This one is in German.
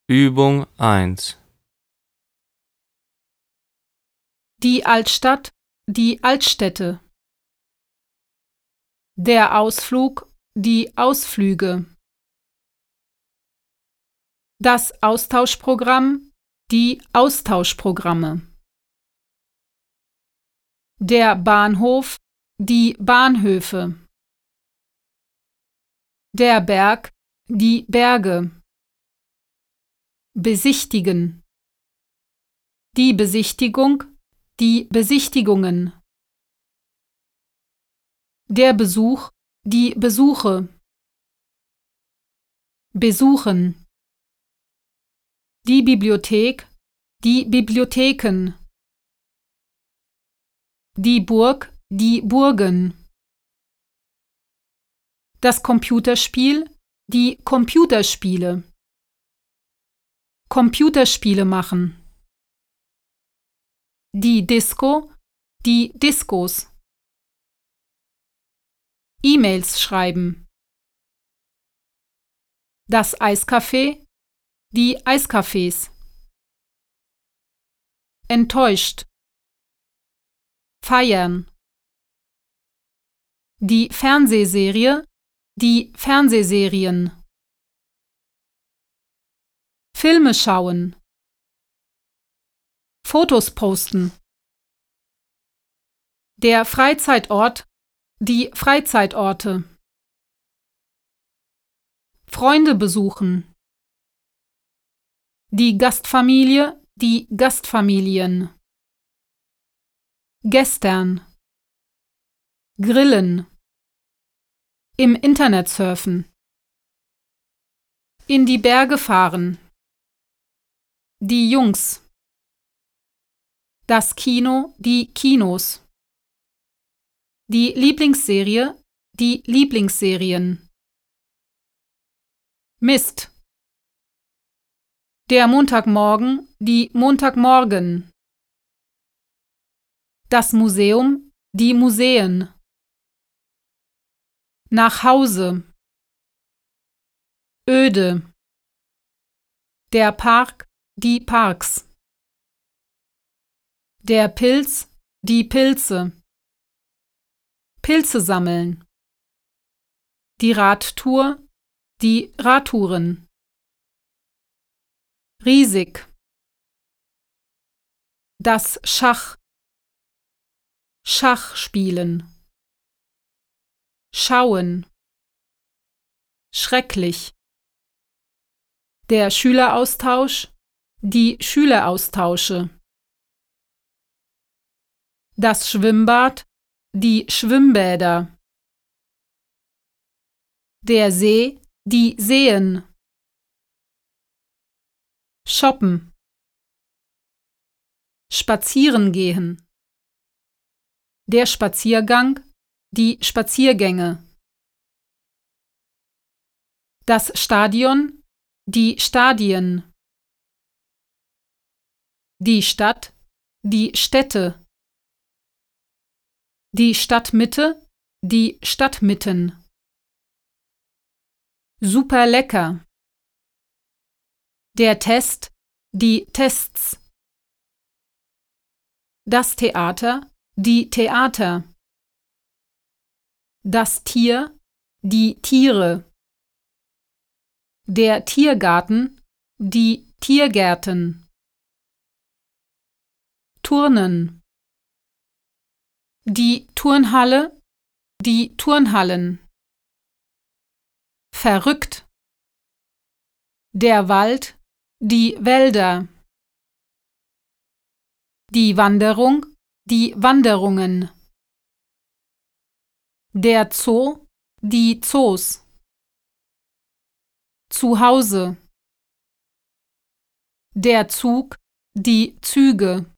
Übung 1. Die Altstadt, die Altstädte. Der Ausflug, die Ausflüge. Das Austauschprogramm, die Austauschprogramme. Der Bahnhof, die Bahnhöfe. Der Berg, die Berge. Besichtigen. Die Besichtigung, die Besichtigungen. Der Besuch, die Besuche. Besuchen. Die Bibliothek, die Bibliotheken. Die Burg, die Burgen. Das Computerspiel, die Computerspiele. Computerspiele machen. Die Disco, die Diskos. E-Mails schreiben. Das Eiscafé, die Eiscafés. Enttäuscht. Feiern. Die Fernsehserie, die Fernsehserien. Filme schauen. Fotos posten. Der Freizeitort, die Freizeitorte. Freunde besuchen. Die Gastfamilie, die Gastfamilien. Gestern. Grillen. Im Internet surfen. In die Berge fahren. Die Jungs. Das Kino, die Kinos. Die Lieblingsserie, die Lieblingsserien. Mist. Der Montagmorgen, die Montagmorgen. Das Museum, die Museen. Nach Hause. Öde. Der Park, die Parks. Der Pilz, die Pilze. Pilze sammeln. Die Radtour, die Radtouren. Riesig. Das Schach. Schach spielen. Schauen. Schrecklich. Der Schüleraustausch, die Schüleraustausche. Das Schwimmbad, die Schwimmbäder. Der See, die Seen. Shoppen. Spazieren gehen. Der Spaziergang, die Spaziergänge. Das Stadion, die Stadien. Die Stadt, die Städte. Die Stadtmitte, die Stadtmitten. Super lecker. Der Test, die Tests. Das Theater, die Theater. Das Tier, die Tiere. Der Tiergarten, die Tiergärten. Turnen. Die Turnhalle, die Turnhallen. Verrückt. Der Wald, die Wälder. Die Wanderung, die Wanderungen. Der Zoo, die Zoos. Zu Hause. Der Zug, die Züge.